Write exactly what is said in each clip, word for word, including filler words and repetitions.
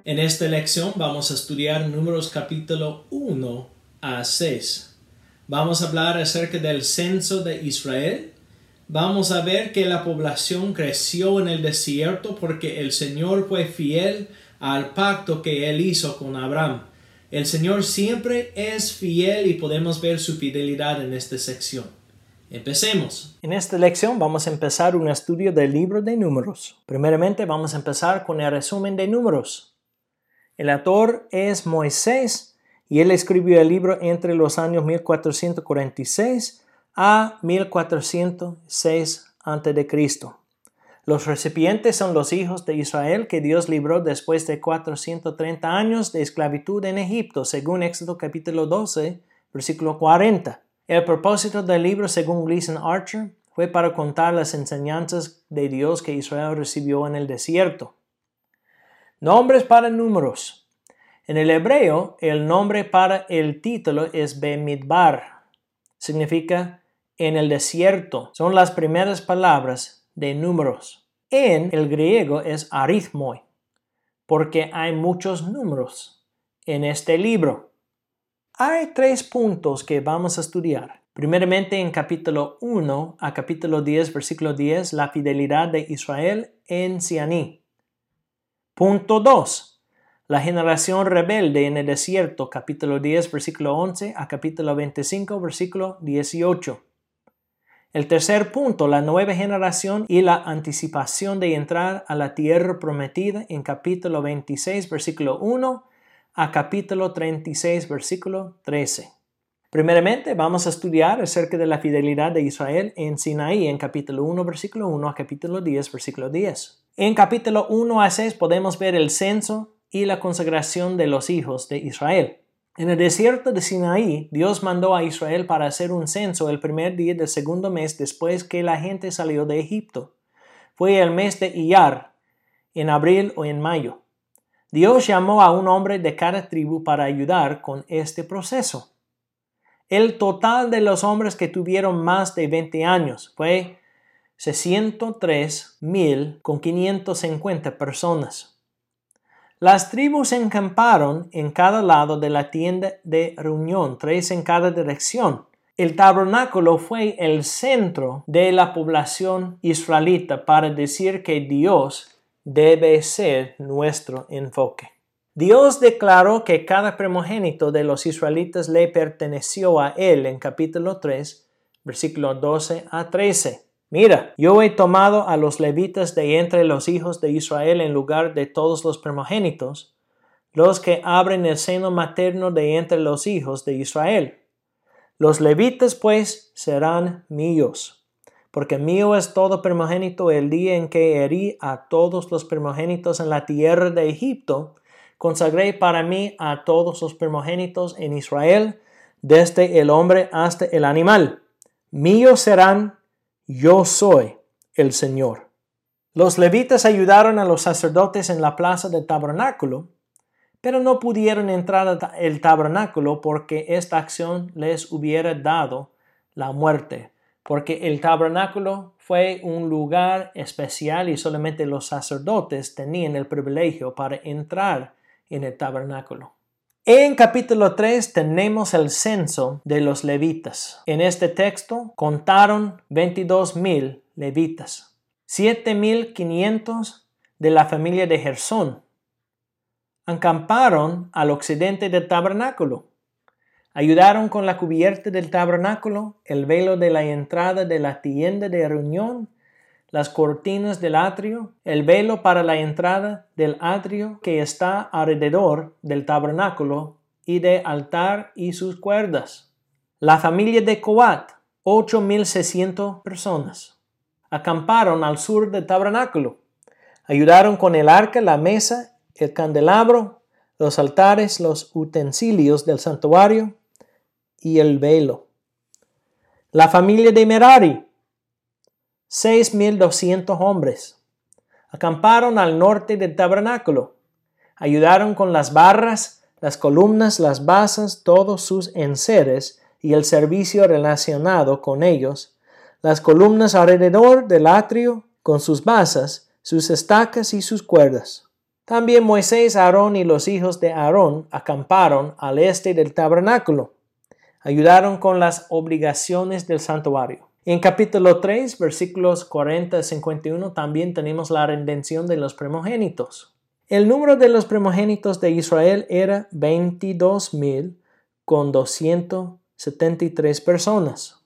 En esta lección vamos a estudiar Números capítulo uno a seis. Vamos a hablar acerca del censo de Israel. Vamos a ver que la población creció en el desierto porque el Señor fue fiel al pacto que Él hizo con Abraham. El Señor siempre es fiel y podemos ver su fidelidad en esta sección. Empecemos. En esta lección vamos a empezar un estudio del libro de Números. Primeramente vamos a empezar con el resumen de Números. El autor es Moisés y él escribió el libro entre los años mil cuatrocientos cuarenta y seis a mil cuatrocientos seis antes de Cristo Los recipientes son los hijos de Israel que Dios libró después de cuatrocientos treinta años de esclavitud en Egipto, según Éxodo capítulo doce, versículo cuarenta. El propósito del libro, según Gleason Archer, fue para contar las enseñanzas de Dios que Israel recibió en el desierto. Nombres para números. En el hebreo, el nombre para el título es Bemidbar. Significa en el desierto. Son las primeras palabras de números. En el griego es arithmoi, porque hay muchos números en este libro. Hay tres puntos que vamos a estudiar. Primeramente, en capítulo uno a capítulo diez, versículo diez, la fidelidad de Israel en Sinaí. Punto dos. La generación rebelde en el desierto, capítulo diez, versículo once a capítulo veinticinco, versículo dieciocho. El tercer punto, la nueva generación y la anticipación de entrar a la tierra prometida en capítulo veintiséis, versículo uno a capítulo treinta y seis, versículo trece. Primeramente, vamos a estudiar acerca de la fidelidad de Israel en Sinaí en capítulo uno, versículo uno a capítulo diez, versículo diez. En capítulo uno a seis podemos ver el censo y la consagración de los hijos de Israel. En el desierto de Sinaí, Dios mandó a Israel para hacer un censo el primer día del segundo mes después que la gente salió de Egipto. Fue el mes de Iyar, en abril o en mayo. Dios llamó a un hombre de cada tribu para ayudar con este proceso. El total de los hombres que tuvieron más de veinte años fue seiscientos tres mil con quinientas cincuenta personas. Las tribus se encamparon en cada lado de la tienda de reunión, tres en cada dirección. El tabernáculo fue el centro de la población israelita para decir que Dios debe ser nuestro enfoque. Dios declaró que cada primogénito de los israelitas le perteneció a él en capítulo tres, versículos doce a trece. Mira, yo he tomado a los levitas de entre los hijos de Israel en lugar de todos los primogénitos, los que abren el seno materno de entre los hijos de Israel. Los levitas, pues, serán míos, porque mío es todo primogénito el día en que herí a todos los primogénitos en la tierra de Egipto, consagré para mí a todos los primogénitos en Israel, desde el hombre hasta el animal. Míos serán. Yo soy el Señor. Los levitas ayudaron a los sacerdotes en la plaza del tabernáculo, pero no pudieron entrar al tabernáculo porque esta acción les hubiera dado la muerte, porque el tabernáculo fue un lugar especial y solamente los sacerdotes tenían el privilegio para entrar en el tabernáculo. En capítulo tres tenemos el censo de los levitas. En este texto contaron veintidós mil levitas, siete mil quinientos de la familia de Gersón. Acamparon al occidente del tabernáculo. Ayudaron con la cubierta del tabernáculo, el velo de la entrada de la tienda de reunión, las cortinas del atrio, el velo para la entrada del atrio que está alrededor del tabernáculo y del altar y sus cuerdas. La familia de Coat, ocho mil seiscientas personas, acamparon al sur del tabernáculo. Ayudaron con el arca, la mesa, el candelabro, los altares, los utensilios del santuario y el velo. La familia de Merari, seis mil doscientos hombres, acamparon al norte del tabernáculo. Ayudaron con las barras, las columnas, las basas, todos sus enseres y el servicio relacionado con ellos, las columnas alrededor del atrio con sus basas, sus estacas y sus cuerdas. También Moisés, Aarón y los hijos de Aarón acamparon al este del tabernáculo. Ayudaron con las obligaciones del santuario. En capítulo tres, versículos cuarenta a cincuenta y uno, también tenemos la redención de los primogénitos. El número de los primogénitos de Israel era veintidós mil con doscientas setenta y tres personas.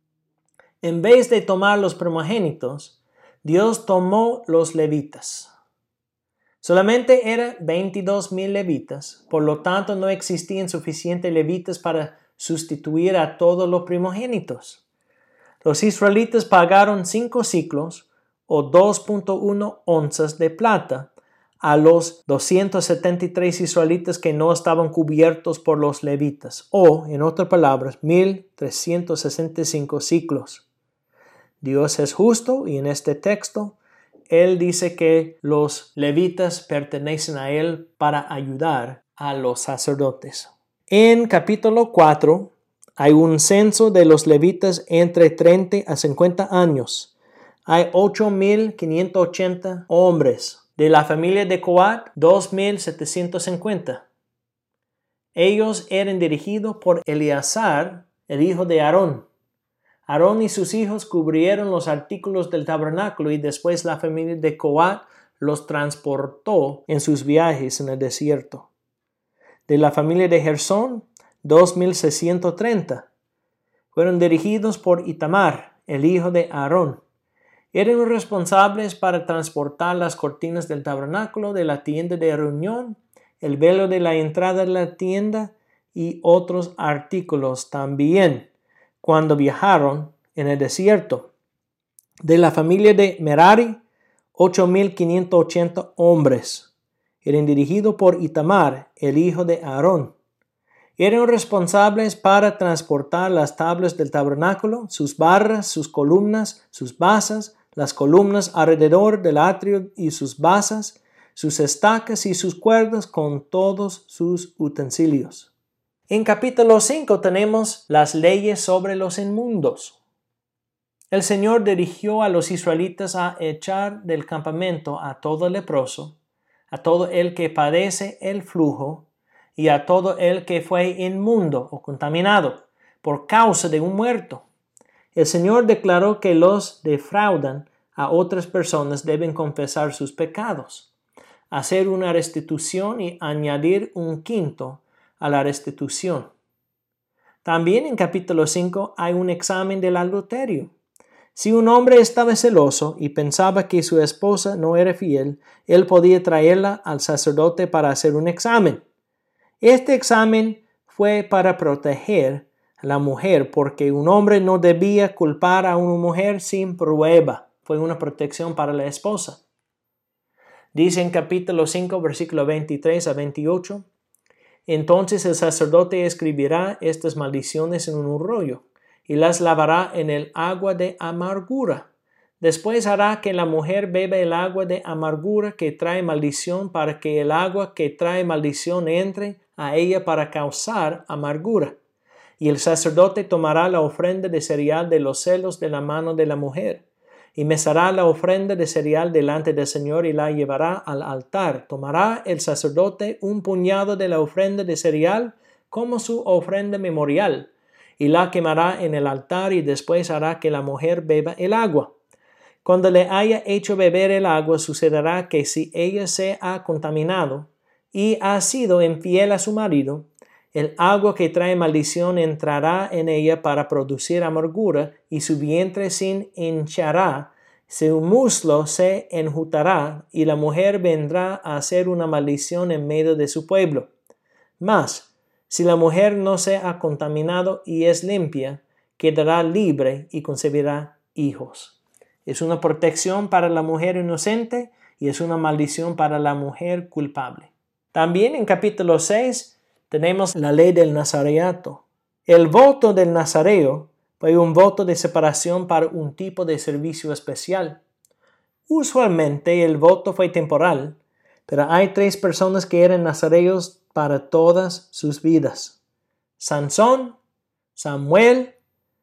En vez de tomar los primogénitos, Dios tomó los levitas. Solamente eran veintidós mil levitas, por lo tanto no existían suficientes levitas para sustituir a todos los primogénitos. Los israelitas pagaron cinco ciclos o dos punto uno onzas de plata a los doscientos setenta y tres israelitas que no estaban cubiertos por los levitas, o, en otras palabras, mil trescientos sesenta y cinco ciclos. Dios es justo y en este texto Él dice que los levitas pertenecen a Él para ayudar a los sacerdotes. En capítulo cuatro hay un censo de los levitas entre treinta a cincuenta años. Hay ocho mil quinientos ochenta hombres. De la familia de Coat, dos mil setecientos cincuenta. Ellos eran dirigidos por Eleazar, el hijo de Aarón. Aarón y sus hijos cubrieron los artículos del tabernáculo y después la familia de Coat los transportó en sus viajes en el desierto. De la familia de Gersón, dos mil seiscientos treinta. Fueron dirigidos por Itamar, el hijo de Aarón. Eran responsables para transportar las cortinas del tabernáculo, de la tienda de reunión, el velo de la entrada de la tienda y otros artículos también cuando viajaron en el desierto. De la familia de Merari, ocho mil quinientos ochenta hombres. Eran dirigidos por Itamar, el hijo de Aarón. Eran responsables para transportar las tablas del tabernáculo, sus barras, sus columnas, sus basas, las columnas alrededor del atrio y sus basas, sus estacas y sus cuerdas con todos sus utensilios. En capítulo cinco tenemos las leyes sobre los inmundos. El Señor dirigió a los israelitas a echar del campamento a todo leproso, a todo el que padece el flujo y a todo el que fue inmundo o contaminado por causa de un muerto. El Señor declaró que los defraudan a otras personas deben confesar sus pecados, hacer una restitución y añadir un quinto a la restitución. También en capítulo cinco hay un examen del adulterio. Si un hombre estaba celoso y pensaba que su esposa no era fiel, él podía traerla al sacerdote para hacer un examen. Este examen fue para proteger a la mujer porque un hombre no debía culpar a una mujer sin prueba. Fue una protección para la esposa. Dice en capítulo cinco, versículo veintitrés a veintiocho, entonces el sacerdote escribirá estas maldiciones en un rollo y las lavará en el agua de amargura. Después hará que la mujer beba el agua de amargura que trae maldición para que el agua que trae maldición entre a ella para causar amargura. Y el sacerdote tomará la ofrenda de cereal de los celos de la mano de la mujer y mesará la ofrenda de cereal delante del Señor y la llevará al altar. Tomará el sacerdote un puñado de la ofrenda de cereal como su ofrenda memorial y la quemará en el altar y después hará que la mujer beba el agua. Cuando le haya hecho beber el agua, sucederá que si ella se ha contaminado y ha sido infiel a su marido, el agua que trae maldición entrará en ella para producir amargura y su vientre se hinchará, su muslo se enjutará y la mujer vendrá a hacer una maldición en medio de su pueblo. Mas, si la mujer no se ha contaminado y es limpia, quedará libre y concebirá hijos. Es una protección para la mujer inocente y es una maldición para la mujer culpable. También en capítulo seis tenemos la ley del nazareato. El voto del nazareo fue un voto de separación para un tipo de servicio especial. Usualmente el voto fue temporal, pero hay tres personas que eran nazareos para todas sus vidas: Sansón, Samuel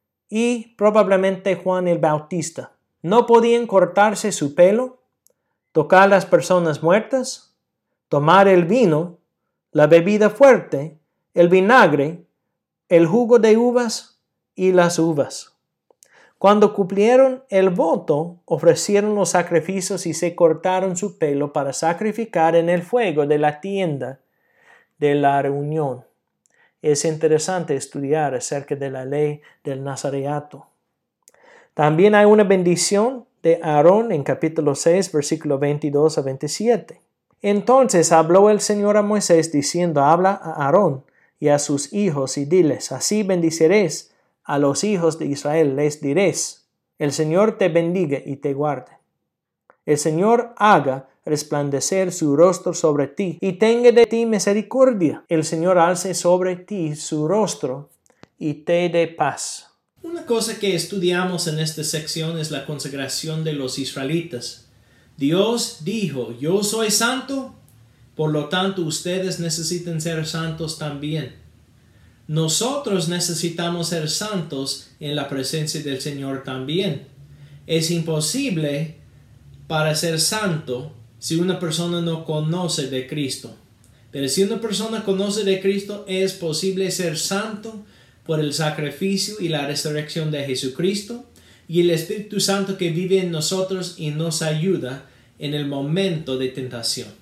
y probablemente Juan el Bautista. No podían cortarse su pelo, tocar a las personas muertas, tomar el vino, la bebida fuerte, el vinagre, el jugo de uvas y las uvas. Cuando cumplieron el voto, ofrecieron los sacrificios y se cortaron su pelo para sacrificar en el fuego de la tienda de la reunión. Es interesante estudiar acerca de la ley del nazareato. También hay una bendición de Aarón en capítulo seis, versículo veintidós a veintisiete. Entonces habló el Señor a Moisés diciendo, habla a Aarón y a sus hijos y diles, así bendiciréis a los hijos de Israel, les diréis, el Señor te bendiga y te guarde. El Señor haga resplandecer su rostro sobre ti y tenga de ti misericordia. El Señor alce sobre ti su rostro y te dé paz. Una cosa que estudiamos en esta sección es la consagración de los israelitas. Dios dijo, yo soy santo, por lo tanto ustedes necesitan ser santos también. Nosotros necesitamos ser santos en la presencia del Señor también. Es imposible para ser santo si una persona no conoce de Cristo. Pero si una persona conoce de Cristo, es posible ser santo por el sacrificio y la resurrección de Jesucristo y el Espíritu Santo que vive en nosotros y nos ayuda en el momento de tentación.